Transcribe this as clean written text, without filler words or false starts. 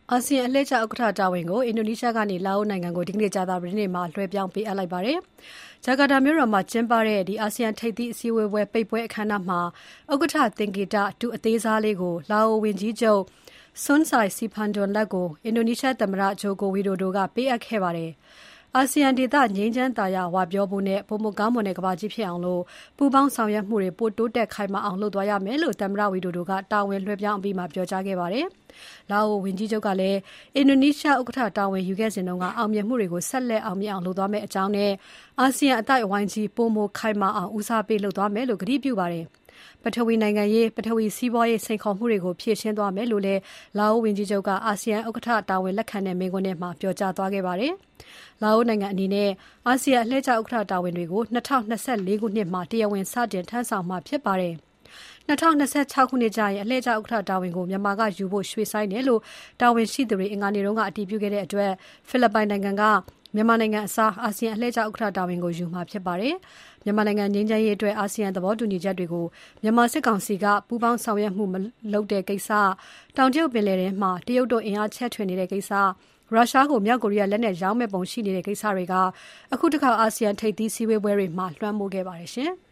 အာဆီယံအလှည့်ကျဥက္ကဋ္ဌတာဝန်ကိုအင်ဒိုနီးရှားကနေလာအိုနိုင်ငံကိုဒီကနေ့ကြာသပတေးနေ့မှာလွှဲပြောင်းပေးအပ်လိုက်ပါတယ်။ဂျကာတာမြို့တော်မှာကျင်းပတဲ့အာဆီယံထိပ်သီးအစည်းအဝေးပိတ်ပွဲအခမ်းအနားမှာဥက္ကဋ္ဌသင်္ကေတဒုအသေးစားလေးကိုလာအိုဝန်ကြီးချုပ် Sun Sai Siphanthuan လက်ကိုအင်ဒိုနီးရှားသမ္မတ Joko Widodo ကပေးအပ်ခဲ့ပါတယ်။ အာဆီယံဒေသငြိမ်းချမ်းသာယာဝပြောဖို့နဲ့ပိုမိုကောင်းမွန်တဲ့ကမ္ဘာကြီးဖြစ်အောင်ပူးပေါင်းဆောင်ရွက်မှုတွေပိုတိုးတက်ခိုင်မာအောင်လုပ်သွားရမယ်လို့သမ္မတ Widodo ကတာဝန်လွှဲပြောင်းအပြီးမှာပြောကြားခဲ့ပါတယ်။လာအိုဝန်ကြီးချုပ်ကလည်းအင်ဒိုနီးရှားဥက္ကဋ္ဌတာဝန်ယူခဲ့စဉ်ကအောင်မြင်မှုတွေကိုဆက်လက်အောင်မြင်အောင်လုပ်သွားမယ့်အကြောင်းနဲ့အာဆီယံအသိုက်အဝိုင်းကြီးပိုမိုခိုင်မာအောင်ဦးစားပေးလုပ်သွားမယ်လို့ကတိပြုပါတယ်။ပထဝီနိုင်ငံရေးပထဝီစီးပွားရေးစိန်ခေါ်မှုတွေကိုဖြေရှင်းသွားမယ်လို့လည်းလာအိုဝန်ကြီးချုပ်ကအာဆီယံဥက္ကဋ္ဌတာဝန်လက်ခံတဲ့မိန့်ခွန်းထဲမှာပြောကြားသွားခဲ့ပါတယ်။လာအိုနိုင်ငံအနေနဲ့အာဆီယံအလှည့်ကျဥက္ကဋ္ဌတာဝန်တွေကို2024ခုနှစ်မှာတရားဝင်စတင်ထမ်းဆောင်မှာဖြစ်ပါတယ်။2026ခုနှစ်ကျရင်အလှည့်ကျဥက္ကဋ္ဌတာဝန်ကိုမြန်မာကယူဖို့ရွှေ့ဆိုင်းတယ်လို့တာဝန်ရှိသူတွေအင်္ဂါနေ့တုန်းကအတည်ပြုခဲ့တဲ့အတွက်ဖိလစ်ပိုင်နိုင်ငံကမြန်မာနိုင်ငံအစားအာဆီယံအလှည့်ကျဥက္ကဋ္ဌတာဝန်ကိုယူမှာဖြစ်ပါတယ်။မြန်မာနိုင်ငံငြိမ်းချမ်းရေးအတွက်အာဆီယံသဘောတူညီချက်တွေကိုမြန်မာစစ်ကောင်စီကပူးပေါင်းဆောင်ရွက်မှုမလုပ်တဲ့ကိစ္စတောင်တရုတ်ပင်လယ်ထဲမှာတရုတ်တို့အင်အားချဲ့ထွင်နေတဲ့ကိစ္စရုရှားကိုမြောက်ကိုရီးယားလက်နက်ရောင်းမဲ့ပုံရှိနေတဲ့ကိစ္စတွေကအခုတစ်ခါအာဆီယံထိပ်သီးစည်းဝေးပွဲတွေမှာလွှမ်းမိုးခဲ့ပါတယ်ရှင်။